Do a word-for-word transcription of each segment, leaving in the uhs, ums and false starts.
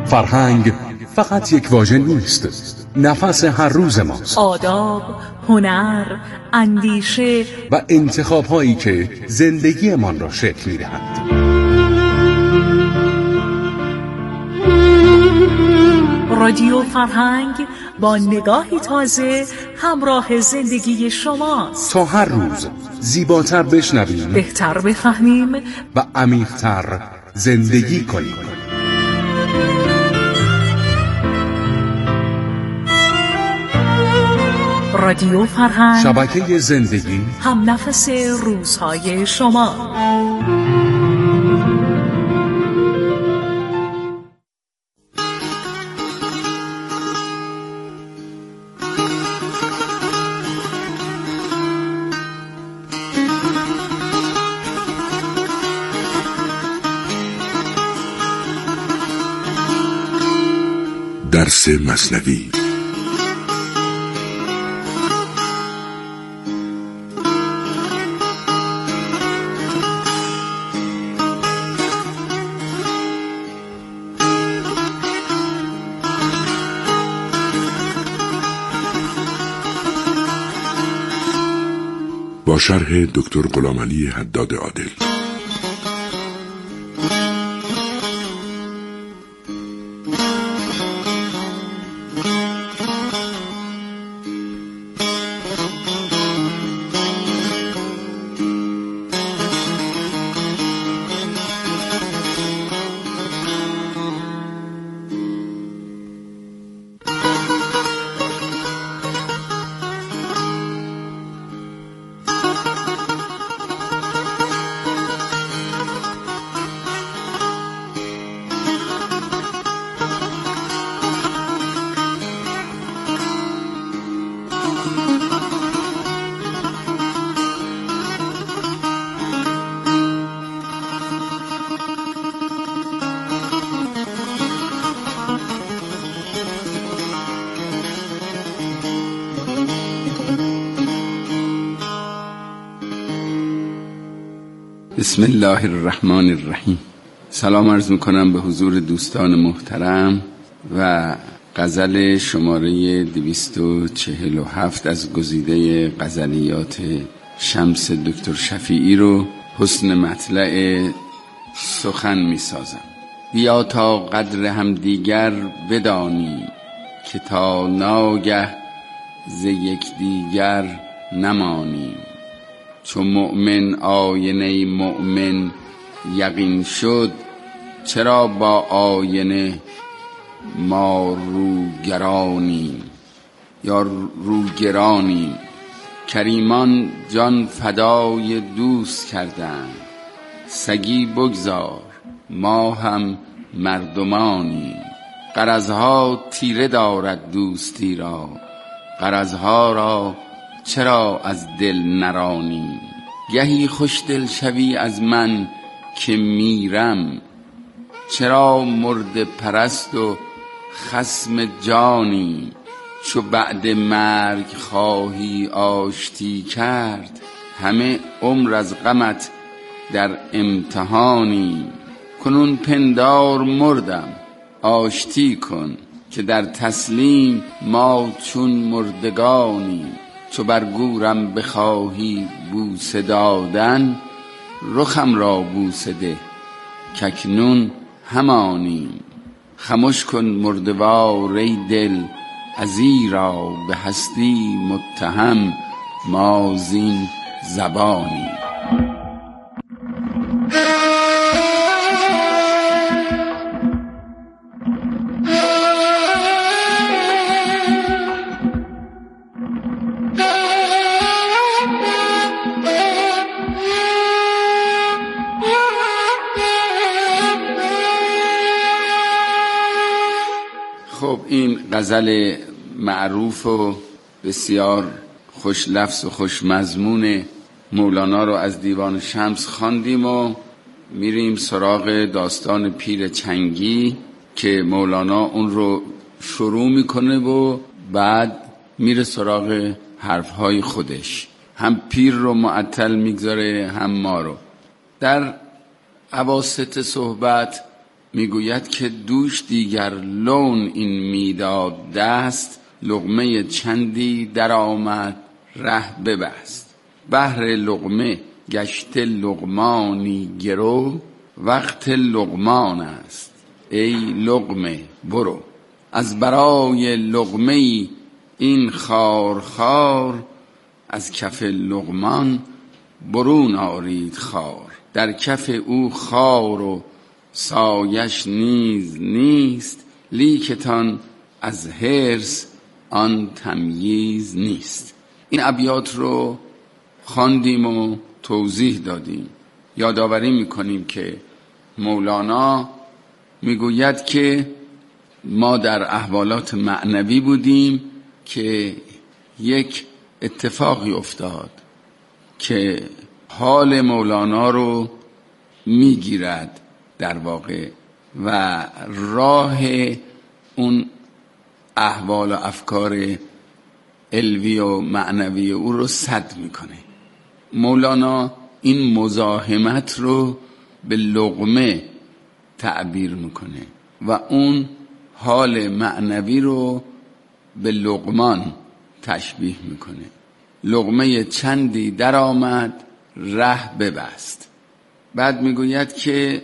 فرهنگ فقط یک واژه نیست، نفس هر روز ماست. آداب، هنر، اندیشه و انتخاب‌هایی که زندگیمان را شکل می‌دهند. رادیو فرهنگ با نگاهی تازه همراه زندگی شماست. تا هر روز زیباتر بشنویم، بهتر بفهمیم و عمیق‌تر زندگی کنیم. رادیو فرهنگ، شبکه زندگی، هم نفس روزهای شما. درس مثنوی. با شرح دکتر غلامعلی حداد عادل. بسم الله الرحمن الرحیم. سلام عرض میکنم به حضور دوستان محترم و غزل شماره دویست و چهل و هفت از گزیده غزلیات شمس دکتر شفیعی رو حسن مطلع سخن میسازم. بیا تا قدر هم دیگر بدانی، که تا ناگه ز یک دیگر نمانیم. چو مؤمن آینه مؤمن یقین شد، چرا با آینه ما روگرانیم یا روگرانیم. کریمان جان فدای دوست کردند، سگی بگذار ما هم مردمانیم. غرضها تیره دارد دوستی را، غرضها را چرا از دل نرانیم. گهی خوش دل شوی از من که میرم، چرا مرد پرست و خصم جانی. چو بعد مرگ خواهی آشتی کرد، همه عمر از غمت در امتحانی. کنون پندار مردم آشتی کن، که در تسلیم ما چون مردگانی. چو بر گورم بخواهی بوسه دادن، رخم را بوسه ده کاکنون همانیم. خموش کن مردوار ای دل، ازیرا به هستی متهم ما زین زبانیم. خب این غزل معروف و بسیار خوش لفظ و خوش مضمون مولانا رو از دیوان شمس خواندیم و میریم سراغ داستان پیر چنگی که مولانا اون رو شروع میکنه و بعد میره سراغ حرفهای خودش. هم پیر رو معطل میگذاره هم ما رو. در اواسط صحبت میگوید که دوش دیگر لون این میداد دست، لقمه چندی در آمد ره ببست. بهر لقمه گشت لقمانی گرو، وقت لقمان است ای لقمه برو. از برای لقمه این خار خار، از کف لقمان برون آرید خار. در کف او خار و سایش نیز نیست، لیکتان از حرص آن تمییز نیست. این ابیات رو خواندیم و توضیح دادیم. یادآوری میکنیم که مولانا میگوید که ما در احوالات معنوی بودیم که یک اتفاقی افتاد که حال مولانا رو میگیرد در واقع و راه اون احوال و افکار علوی و معنوی او رو سد میکنه. مولانا این مزاحمت رو به لقمه تعبیر میکنه و اون حال معنوی رو به لقمان تشبیه میکنه. لقمه چندی در آمد ره ببست. بعد میگوید که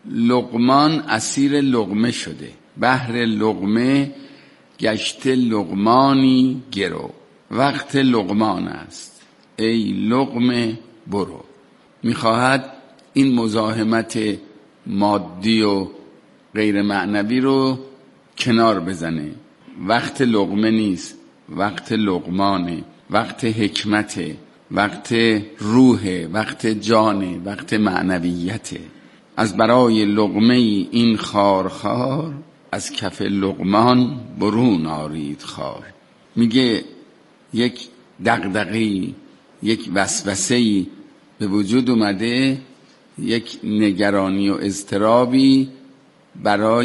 لقمان اسیر لقمه شده. بهر لقمه گشت لقمانی گرو، وقت لقمان است ای لقمه برو. میخواهد این مزاحمت مادی و غیر معنوی رو کنار بزنه. وقت لقمه نیست، وقت لقمانه، وقت حکمته، وقت روحه، وقت جانه، وقت معنویته. از برای لقمه این خار خار، از کف لقمان برون آرید خار. میگه یک دغدغه‌ای، یک وسوسه‌ای به وجود اومده، یک نگرانی و اضطرابی برای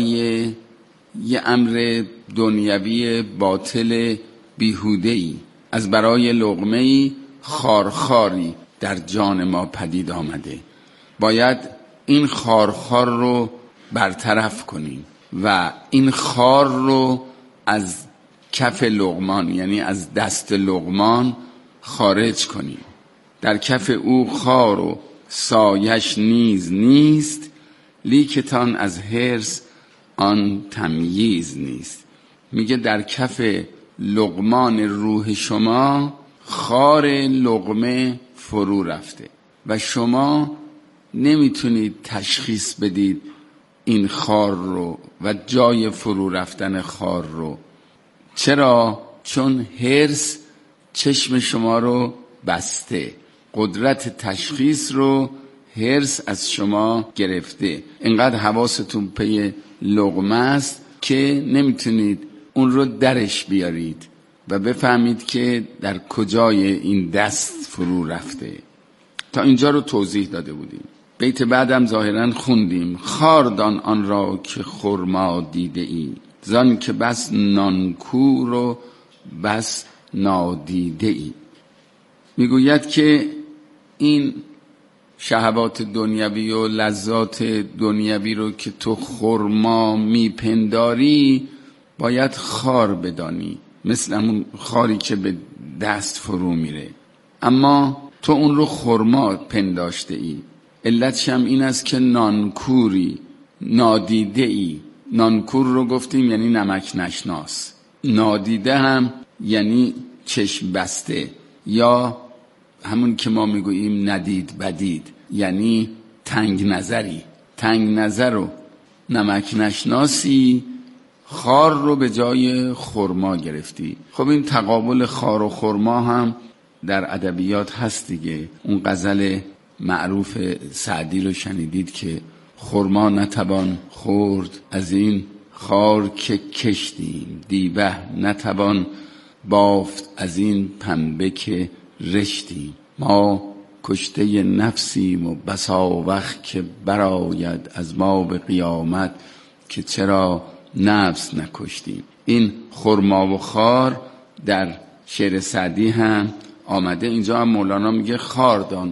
یه امر دنیوی باطل بیهوده‌ای. از برای لقمه‌ای خارخاری در جان ما پدید آمده. باید این خارخار رو برطرف کنیم و این خار رو از کف لقمان، یعنی از دست لقمان خارج کنیم. در کف او خار و سایش نیز نیست، لیکتان از حرص آن تمییز نیست. میگه در کف لقمان روح شما خار لقمه فرو رفته و شما نمیتونید تشخیص بدید این خار رو و جای فرو رفتن خار رو. چرا؟ چون حرص چشم شما رو بسته، قدرت تشخیص رو حرص از شما گرفته. اینقدر حواستون پی لقمه است که نمیتونید اون رو درش بیارید و بفهمید که در کجای این دست فرو رفته. تا اینجا رو توضیح داده بودیم. بیت بعدم ظاهرا خوندیم. خاردان آن را که خرما دیده ای، زان که بس نانکور و بس نادیده ای. میگوید که این شهوات دنیوی و لذات دنیوی رو که تو خرما میپنداری باید خار بدانی، مثل همون خاری که به دست فرو میره، اما تو اون رو خرما پنداشته ای. علتش هم این است که نانکوری، نادیده ای. نانکور رو گفتیم یعنی نمک نشناس، نادیده هم یعنی چشم بسته، یا همون که ما میگوییم ندید بدید، یعنی تنگ نظری. تنگ نظر و نمک نشناسی، خار رو به جای خرما گرفتی. خب این تقابل خار و خرما هم در ادبیات هست دیگه. اون غزل معروف سعدی رو شنیدید که خرما نتوان خورد از این خار که کشتیم، دیبه نتوان بافت از این پنبه که رشتیم. ما کشته نفسیم و بسا وقت که براید از ما به قیامت که چرا نفس نکشتیم. این خرما و خار در شعر سعدی هم آمده. اینجا هم مولانا میگه خاردان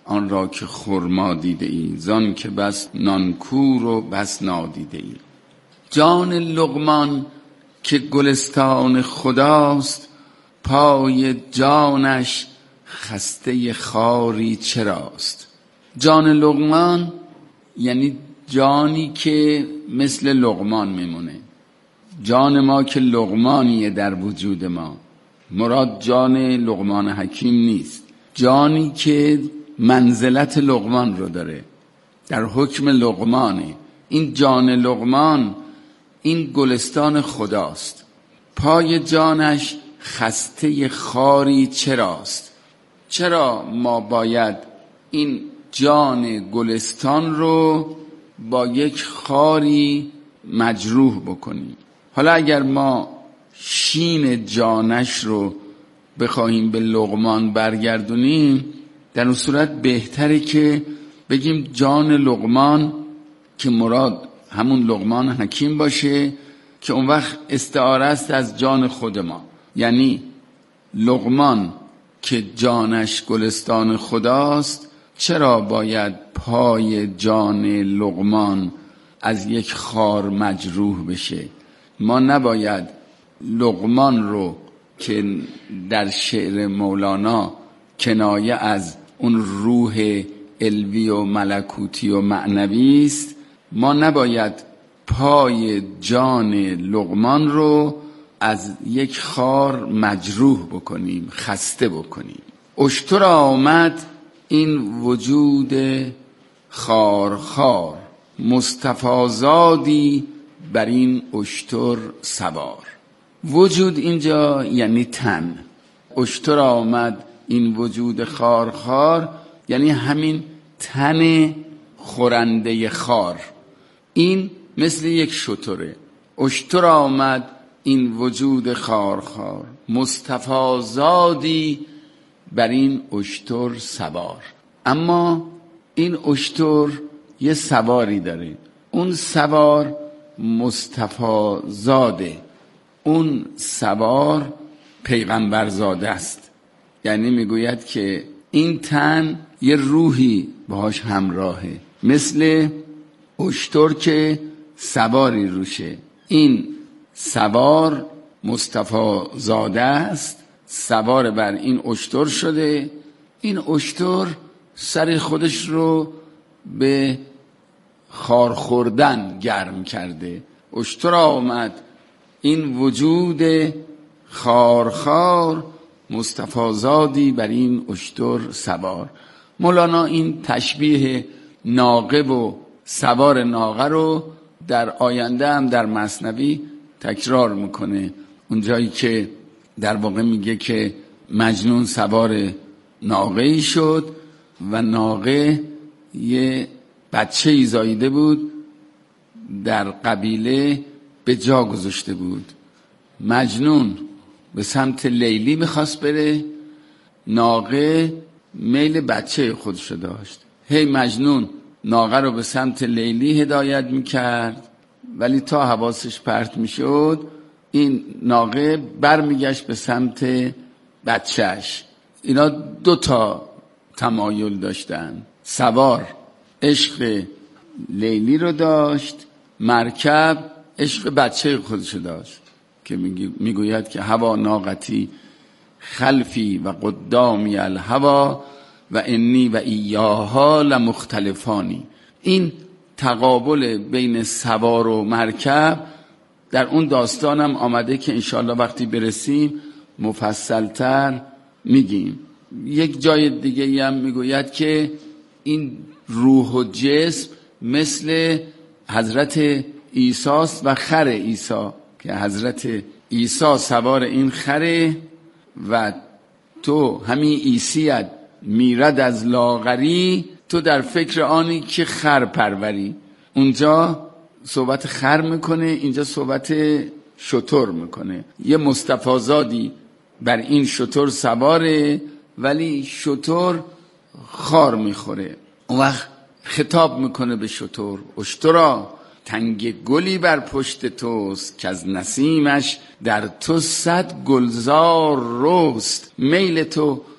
آن را که خرما دیده ای، زان که بس نانکور و بس نادیده ای. جان لقمان که گلستان خداست، پای جانش خسته خاری چراست. جان لقمان یعنی جانی که مثل لقمان میمونه. جان ما که لقمانیه در وجود ما، مراد جان لقمان حکیم نیست، جانی که منزلت لقمان رو داره، در حکم لقمانه. این جان لقمان این گلستان خداست، پای جانش خسته خاری چراست. چرا ما باید این جان گلستان رو با یک خاری مجروح بکنیم؟ حالا اگر ما شین جانش رو بخواهیم به لقمان برگردونیم، در اون صورت بهتره که بگیم جان لقمان، که مراد همون لقمان حکیم باشه، که اون وقت استعاره است از جان خود ما. یعنی لقمان که جانش گلستان خداست، چرا باید پای جان لقمان از یک خار مجروح بشه؟ ما نباید لقمان رو که در شعر مولانا کنایه از اون روح علوی و ملکوتی و معنوی است، ما نباید پای جان لقمان رو از یک خار مجروح بکنیم، خسته بکنیم. اشتر آمد این وجود خار خار، مصطفی زادی بر این اشتر سوار. وجود اینجا یعنی تن. اشتر آمد این وجود خار خار یعنی همین تن خورنده خار. این مثل یک شتره. اشتر آمد این وجود خار خار، مصطفی زادی بر این اشتر سوار. اما این اشتر یه سواری داره، اون سوار مصطفی زاده، اون سوار پیغمبر زاده است. یعنی میگوید که این تن یه روحی باهاش همراهه، مثل اشتر که سواری روشه. این سوار مصطفی زاده است، سوار بر این اشتر شده. این اشتر سر خودش رو به خار خوردن گرم کرده. اشتر آمد این وجود خار خار، مصطفی زادی بر این اشتر سوار. مولانا این تشبیه ناقه و سوار ناقه رو در آینده هم در مثنوی تکرار میکنه، اونجایی که در واقع میگه که مجنون سوار ناقه ای شد و ناقه یه بچه ای زاییده بود، در قبیله به جا گذاشته بود. مجنون به سمت لیلی میخواست بره، ناقه میل بچه خودشو داشت. هی مجنون ناقه رو به سمت لیلی هدایت میکرد، ولی تا حواسش پرت میشد این ناقه برمیگشت به سمت بچهش. اینا دو تا تمایل داشتن. سوار عشق لیلی رو داشت، مرکب عشق بچه خودشو داشت، که میگوید که هوا ناقتی خلفی و قدامی الهوا و انی و ایاها لمختلفانی. این تقابل بین سوار و مرکب در اون داستانم آمده که انشاءالله وقتی برسیم مفصلتر میگیم. یک جای دیگه هم میگوید که این روح و جسم مثل حضرت عیسی و خر عیسی، که حضرت عیسی سوار این خره و تو همین عیسیت میرد از لاغری، تو در فکر آنی که خر پروری. اونجا صحبت خر میکنه، اینجا صحبت شتر میکنه. یه مصطفی زادی بر این شتر سواره، ولی شتر خار میخوره. اون وقت خطاب میکنه به شتر: اشترا تنگ گلی بر پشت توست، که از نسیمش در تو صد گلزار رست. میل تو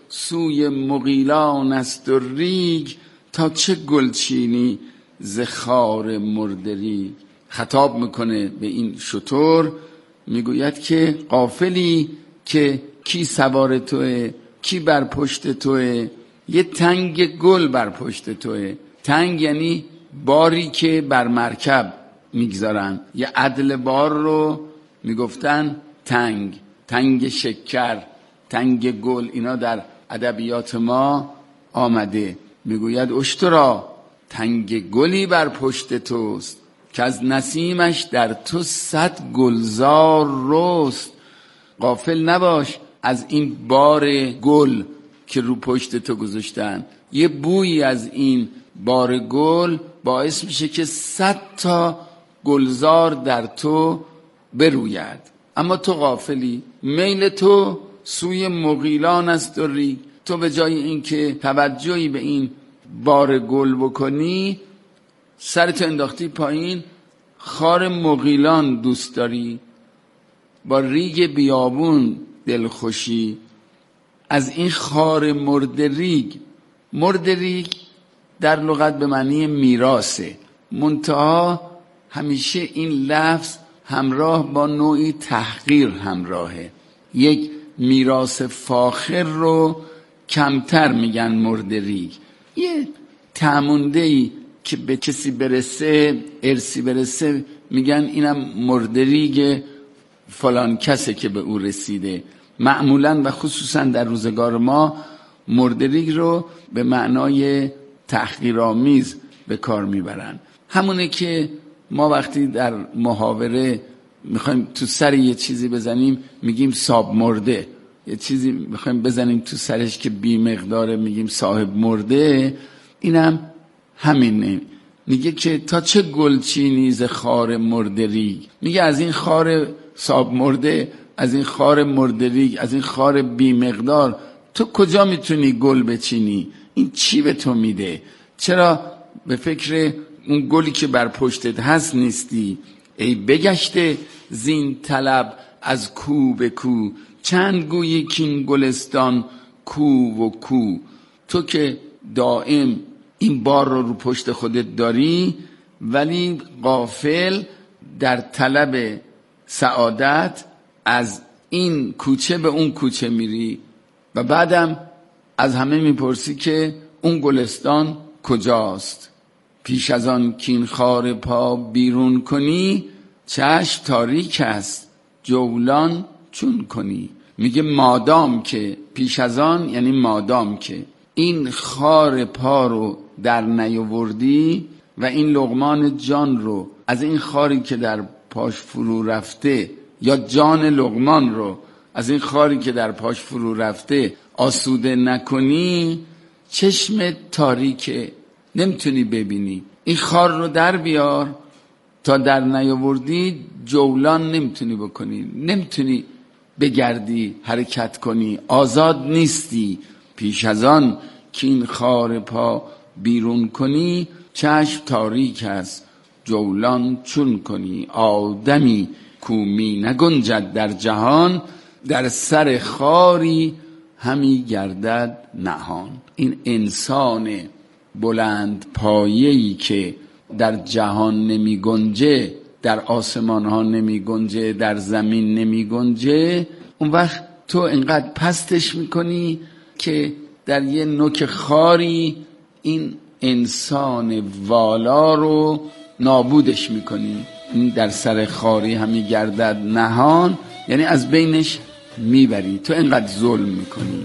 سوی مغیلان است و ریگ، تا چه گلچینی ز خار مرده ریگ. خطاب میکنه به این شتر، میگوید که غافلی که کی سوار توه، کی بر پشت توه. یه تنگ گل بر پشت توه. تنگ یعنی باری که بر مرکب میگذارن. یه عدل بار رو میگفتن تنگ، تنگ شکر، تنگ گل. اینا در ادبیات ما آمده. میگوید اشترا تنگ گلی بر پشت توست، که از نسیمش در تو صد گلزار رست. غافل نباش از این بار گل که رو پشت تو گذاشتن. یه بویی از این بار گل باعث میشه که صد تا گلزار در تو بروید. اما تو غافلی، میل تو سوی مغیلان است و ریگ. تو به جای اینکه توجهی به این بار گل بکنی، سرت انداختی پایین، خار مغیلان دوست داری، با ریگ بیابون دلخوشی. از این خار مرده ریگ. مرده ریگ در لغت به معنی میراثه، منتها همیشه این لفظ همراه با نوعی تحقیر همراهه. یک میراث فاخر رو کمتر میگن مرده ریگ. یه تموندهی که به کسی برسه، ارسی برسه، میگن اینم مرده ریگ فلان کسه که به او رسیده. معمولا و خصوصا در روزگار ما مرده ریگ رو به معنای تحقیرآمیز به کار میبرن. همونه که ما وقتی در محاوره میخوایم تو سر یه چیزی بزنیم میگیم صاحب مرده، یه چیزی میخوایم بزنیم تو سرش که بی مقداره میگیم صاحب مرده. اینم همینه. میگه که تا چه گلچینی ز خار مرده ریگ. میگه از این خار صاحب مرده، از این خار مرده ریگ، از این خار بی مقدار تو کجا میتونی گل بچینی؟ این چی به تو میده؟ چرا به فکر اون گلی که بر پشتت هست نیستی؟ ای بگشته زین طلب از کو به کو، چند گویی کین گلستان کو و کو. تو که دائم این بار رو رو پشت خودت داری، ولی غافل در طلب سعادت از این کوچه به اون کوچه میری و بعدم از همه میپرسی که اون گلستان کجاست. پیش از آن کین خار پا بیرون کنی، چشم تاریک است جولان چون کنی. میگه مادام که، پیش از آن یعنی مادام که این خار پا رو در نیاوردی و این لقمان جان رو از این خاری که در پاش فرو رفته، یا جان لقمان رو از این خاری که در پاش فرو رفته آسوده نکنی، چشم تاریکه، نمیتونی ببینی. این خار رو در بیار، تا در نیاوردی جولان نمیتونی بکنی، نمیتونی بگردی، حرکت کنی، آزاد نیستی. پیش از آن که این خار پا بیرون کنی، چشم تاریک است جولان چون کنی. آدمی کو می نگنجد در جهان، در سر خاری همی گردد نهان. این انسان بلند پایه‌ای که در جهان نمی گنجه، در آسمان ها نمی گنجه، در زمین نمی گنجه، اون وقت تو انقدر پستش میکنی که در یه نوک خاری این انسان والا رو نابودش میکنی. این در سر خاری همی گردد نهان، یعنی از بینش میبری. تو انقدر ظلم میکنی.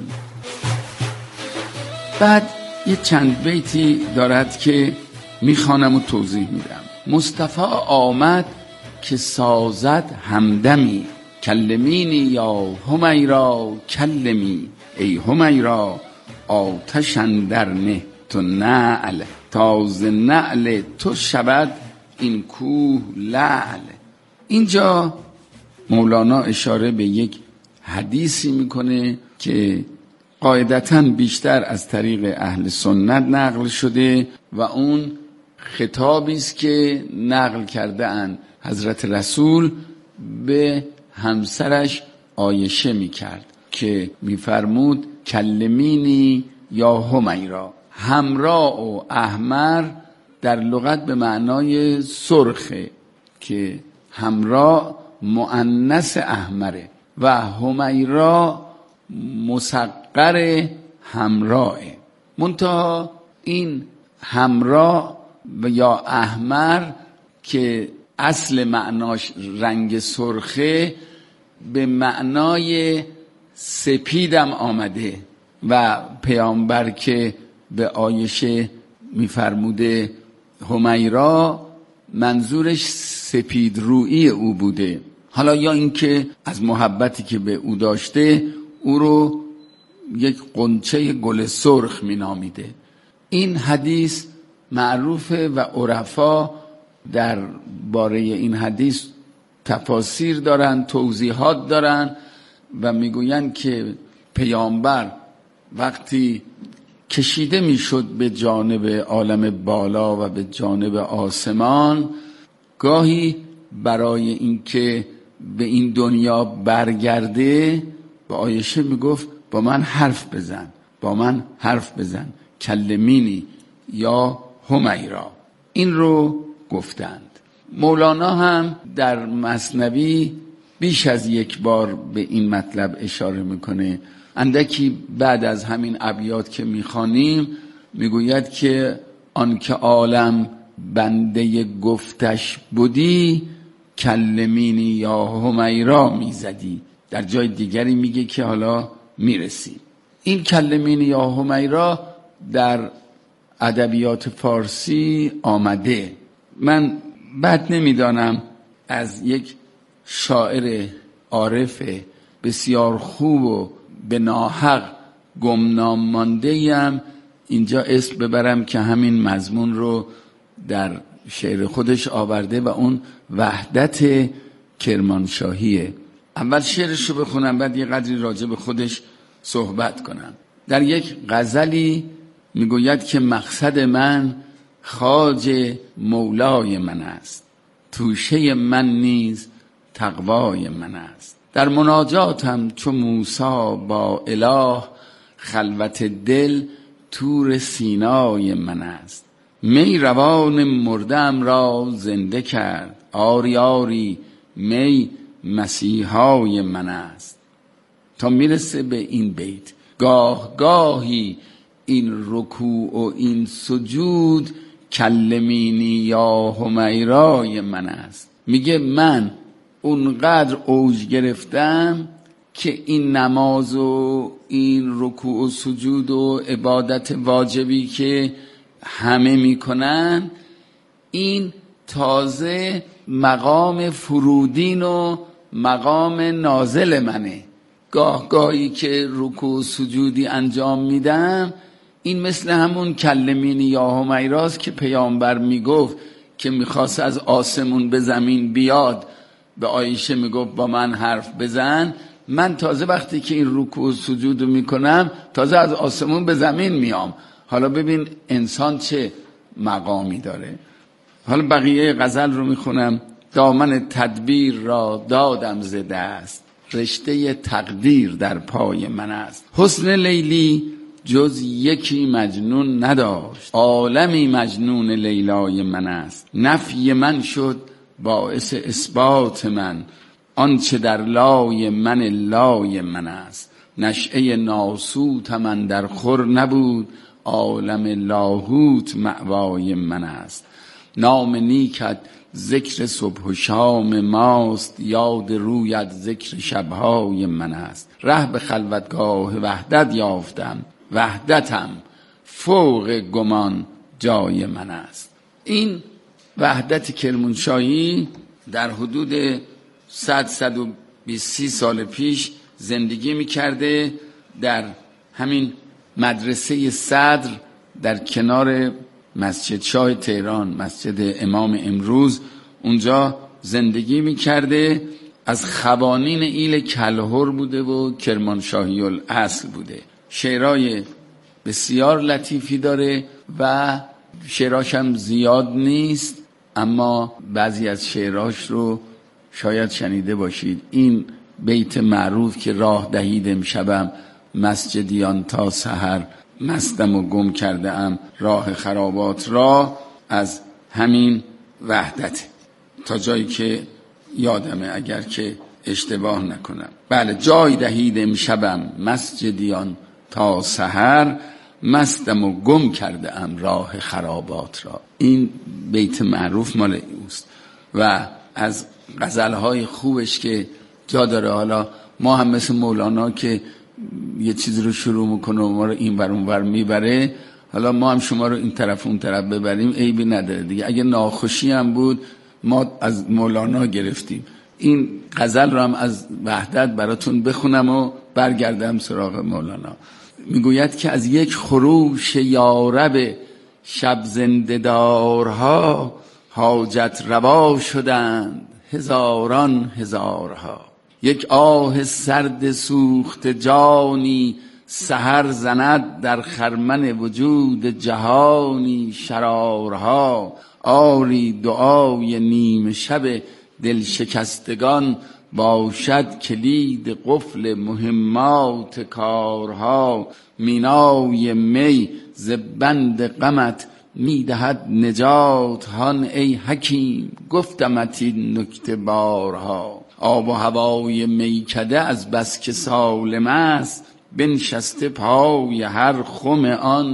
بعد یه چند بیتی دارد که میخوانم و توضیح میدم. مصطفی آمد که سازد همدمی، کلمینی یا همیرا کلمی. ای همیرا آتش اندر نه تو نعل، تاز نعل تو شود این کوه لعل. اینجا مولانا اشاره به یک حدیثی میکنه که قاعدتاً بیشتر از طریق اهل سنت نقل شده و اون خطابی است که نقل کرده اند حضرت رسول به همسرش عایشه میکرد که میفرمود کلمینی یا همیرا. حمرا و احمر در لغت به معنای سرخه که حمرا مؤنث احمره و همیرا مصغر حمراه. منتها این حمرا و یا احمر که اصل معناش رنگ سرخه به معنای سپیدم آمده و پیامبر که به عایشه میفرموده همیرا منظورش سپید رویی او بوده. حالا یا اینکه از محبتی که به او داشته او رو یک غنچه گل سرخ مینامیده. این حدیث معروفه و عرفا در باره این حدیث تفاسیر دارن، توضیحات دارن و میگوین که پیامبر وقتی کشیده میشد به جانب عالم بالا و به جانب آسمان، گاهی برای اینکه به این دنیا برگرده با عایشه میگفت با من حرف بزن، با من حرف بزن، کلمینی یا همیرا. این رو گفتند. مولانا هم در مثنوی بیش از یک بار به این مطلب اشاره میکنه. اندکی بعد از همین ابیات که میخوانیم میگوید که آنکه عالم بنده گفتش بودی، کلمینی یا همیرا میزدی. در جای دیگری میگه که حالا میرسیم. این کلمینی یا همیرا در ادبیات فارسی آمده. من بد نمیدانم از یک شاعر عارف بسیار خوب و به ناحق گمنام مانده‌ام اینجا اسم ببرم که همین مضمون رو در شعر خودش آورده و اون وحدت کرمانشاهیه. اول شعرش رو بخونم بعد یه قدری راجع به خودش صحبت کنم. در یک غزلی میگوید که مقصد من خواجه مولای من است، توشه من نیز تقوای من است. در مناجاتم چو موسی با اله، خلوت دل تور سینای من است. می روان مردم را زنده کرد، آری آری می مسیحای من است. تا میرسه به این بیت. گاه گاهی این رکوع و این سجود، کلمینی یا همیرای من است. میگه من اونقدر اوج گرفتم که این نماز و این رکوع و سجود و عبادت واجبی که همه میکنن، این تازه مقام فرودین و مقام نازل منه. گاه گاهی که رکوع و سجودی انجام میدم، این مثل همون کلمینی یا همیراست که پیامبر میگفت که میخواست از آسمون به زمین بیاد، به عایشه میگفت با من حرف بزن. من تازه وقتی که این رکوع و سجود رو میکنم تازه از آسمون به زمین میام. حالا ببین انسان چه مقامی داره. حالا بقیه غزل رو میخونم. دامن تدبیر را دادم ز دست، رشته تقدیر در پای من است. حسن لیلی جز یکی مجنون نداشت، عالمی مجنون لیلای من است. نفی من شد باعث اثبات من، آنچه در لای من لای من است. نشأه ناسوت من در خور نبود، عالم لاهوت مأوای من است. نام نیکت ذکر صبح و شام ماست، یاد رویت ذکر شبهای من است. ره به خلوتگاه وحدت یافتم، وحدتم فوق گمان جای من است. این وحدت کرمانشاهی در حدود صد صد و بیست سال پیش زندگی می‌کرده در همین مدرسه صدر در کنار مسجد شاه تهران، مسجد امام امروز. اونجا زندگی می‌کرده. از خوانین ایل کلهر بوده و کرمانشاهی الاصل بوده. شعرهای بسیار لطیفی داره و شعراش هم زیاد نیست، اما بعضی از شعراش رو شاید شنیده باشید. این بیت معروف که راه دهید امشبم مسجدیان تا سحر، مستم و گم کرده ام راه خرابات را، از همین وحدت تا جایی که یادمه اگر که اشتباه نکنم. بله، جای دهید امشبم مسجدیان تا سحر، مستم و گم کرده ام راه خرابات را. این بیت معروف مال اوست و از غزلهای خوبش که جا داره. حالا ما هم مثل مولانا که یه چیزی رو شروع میکنه و ما رو این ور اون ور میبره، حالا ما هم شما رو این طرف اون طرف ببریم عیبی نداره دیگه. اگه ناخوشی هم بود ما از مولانا گرفتیم. این غزل رو هم از وحدت براتون بخونم و برگردم سراغ مولانا. میگوید که از یک خروش یارب شب زنده‌دارها، حاجت روا شدند هزاران هزارها. یک آه سرد سوخت جانی، سحر زند در خرمن وجود جهانی شرارها. آری دعای نیمه شب دل شکستگان، باشد کلید قفل مهمات کارها. مینای می ز بند غمت میدهد نجات، هان ای حکیم گفتمت این نکته بارها. آب و هوای میکده از بس که سالم است، بنشسته پای هر خم آن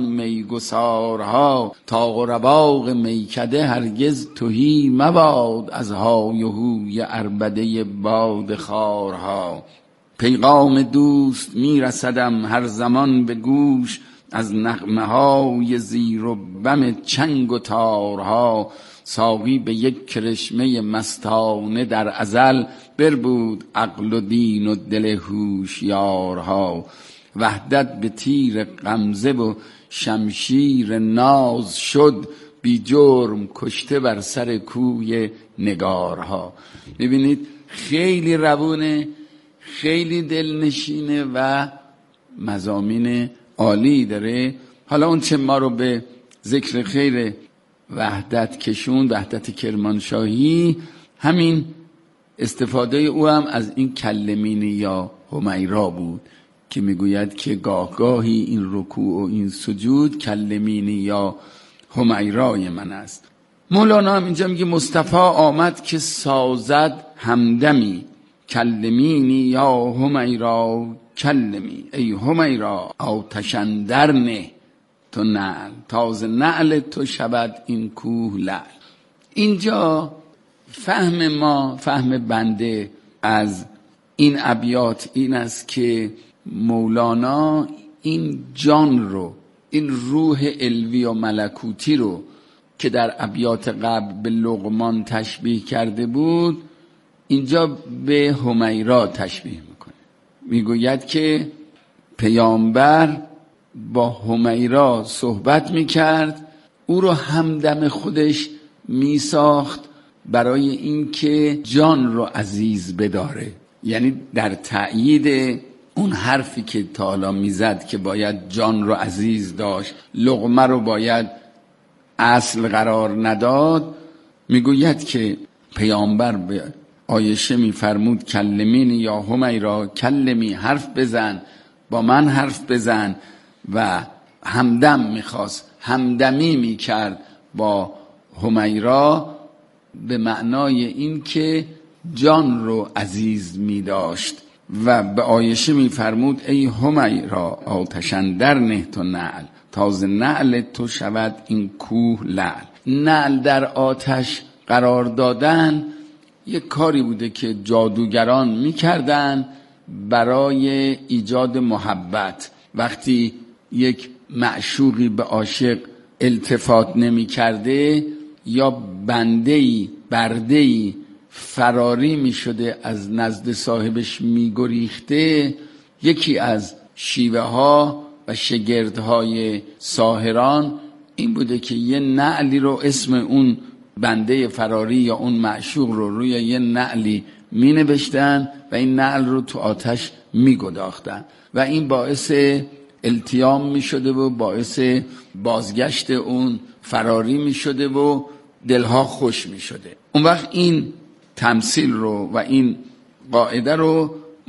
میگسارها. طاق و رواق میکده هرگز تهی مباد، از های و هوی عربده بادخوارها. پیغام دوست میرسدم هر زمان به گوش، از نغمه های زیر و بم چنگ و تارها. ساقی به یک کرشمه مستانه در ازل، بربود عقل و دین و دل هوشیارها. وحدت به تیر غمزه و شمشیر ناز شد، بی جرم کشته بر سر کوی نگارها. میبینید خیلی روونه، خیلی دلنشینه و مضامین عالی داره. حالا اون چه ما رو به ذکر خیر وحدت کشون، وحدت کرمانشاهی، همین استفاده او هم از این کلمینی یا همیرا بود که میگوید که گاه گاهی این رکوع و این سجود کلمینی یا همیرای من است. مولانا هم اینجا میگه مصطفی آمد که سازد همدمی، کلمینی یا همیرا کلمی. ای همیرا آتش اندر نه تو نعل، تازه نعل تو شود این کوه لعل. اینجا فهم ما، فهم بنده از این ابیات این است که مولانا این جان رو، این روح علوی و ملکوتی رو که در ابیات قبل به لقمان تشبیه کرده بود، اینجا به همیرا تشبیه میکنه. میگوید که پیامبر با همیرا صحبت میکرد، او رو همدم خودش میساخت برای اینکه جان رو عزیز بداره. یعنی در تأیید اون حرفی که تا حالا میزد که باید جان رو عزیز داشت، لقمه رو باید اصل قرار نداد، میگوید که پیامبر به عایشه میفرمود کلمین یا همیرا کلمی، حرف بزن، با من حرف بزن، و همدم میخواست، همدمی میکرد با همیرا به معنای این که جان رو عزیز میداشت و به عایشه میفرمود ای همیرا آتش اندر نه تو نعل، تازه نعل تو شود این کوه لعل. نعل در آتش قرار دادن یک کاری بوده که جادوگران میکردن برای ایجاد محبت. وقتی یک معشوقی به عاشق التفات نمی کرده یا بنده‌ای برده‌ای فراری می شده از نزد صاحبش می گریخته، یکی از شیوه ها و شگردهای ساحران این بوده که یه نعلی رو اسم اون بنده فراری یا اون معشوق رو روی یه نعلی می نوشتن و این نعل رو تو آتش می گداختن و این باعث التیام می شده و باعث بازگشت اون فراری می شده و دلها خوش می شده. اون وقت این تمثیل رو و این قاعده رو